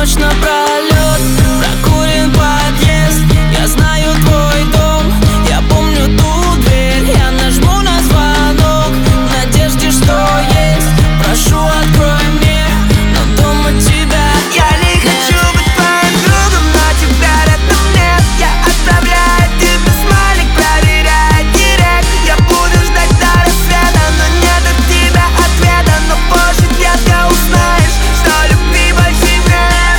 ночь напролет прокурен подъезд. Я знаю твой дом, я помню ту дверь. Я нажму на звонок в надежде, что есть. Прошу, открой мне, но дома тебя Я не хочу быть твоим другом, но тебя рядом нет. Я отправляю тебе смайлик, проверяя директ. Я буду ждать до рассвета, но нет от тебя ответа. Но позже детка узнаешь, что любви больше нет.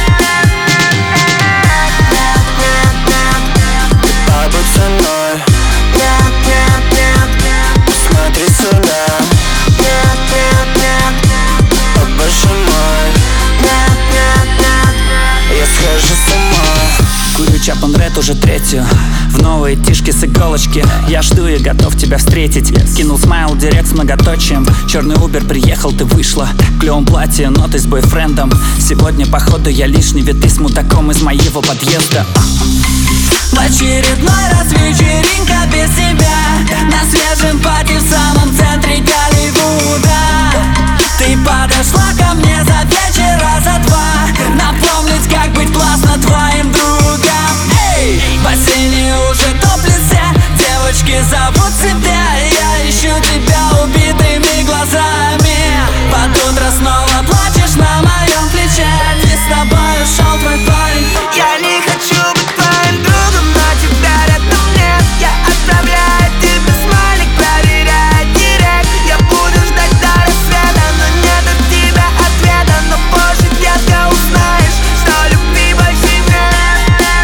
Побудь со мной, Нет, нет, нет, посмотри сюда. нет, нет, нет, О боже мой, нет, нет, нет. я схожу с ума. Курю Чапман Ред уже третью. В новые тишки с иголочки. Я жду и готов тебя встретить. Кинул смайл, директ с многоточием. Черный Убер приехал, ты вышла в клевом платье, но ты с бойфрендом. Сегодня походу я лишний, ведь ты с мудаком из моего подъезда. в очередной раз вечеринка без тебя. На свежем пати в самом центре Голливуда. Ты подошла ко мне за вечера за два. Напомнить, как быть классно твоим другом. Эй, в бассейне уже топлят все. Девочки зовут себя. Я ищу тебя убитыми глазами. Под утро снова плачешь на моем плече. Не с тобой ушел твой парень. Я не хочу быть твоим другом, но тебя рядом нет. Я отправляю тебе смайлик, проверяя директ. Я буду ждать до рассвета, но нет от тебя ответа. Но позже детка узнаешь, что любви больше нет.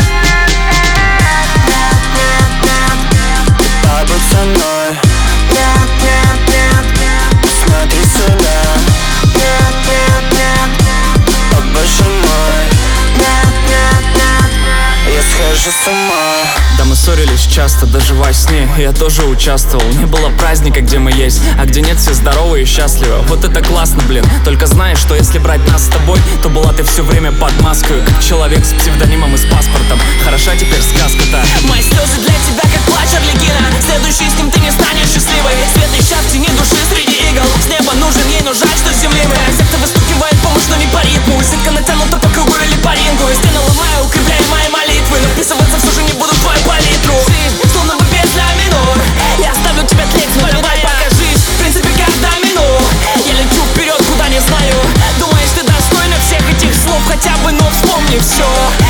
Нет, нет, нет, Побудь со мной, нет, нет, нет, посмотри сюда. нет, нет, нет, О боже мой, нет, нет, нет. я схожу с ума. Да мы ссорились часто, даже во сне я тоже участвовал. Не было праздника, где мы есть, а где нет, все здоровы и счастливы. Вот это классно, блин. Только знаешь, что если брать нас с тобой, то была ты все время под маской, как человек с псевдонимом и с паспортом. Хороша теперь сказка-то. Мои слезы для тебя как плач Арлекина. Следующий с ним ты не станешь счастливой. Свет ища в тени души среди игл. С неба нужен, ей, но жаль, что с земли мы. Сердце выстукивает помощь, но не по ритму. Сетка натянута по кругу или по рингу. Стены ломаю, укрепляя мои молитвы. Но вписываться все же не буду в твою палитру. Ты словно бы без ля минор. Я оставлю тебя тлеть, полюбай, покажись. В принципе, как домино. Я лечу вперед, куда не знаю. Думаешь, ты достойна всех этих слов хотя бы, но вспомни все.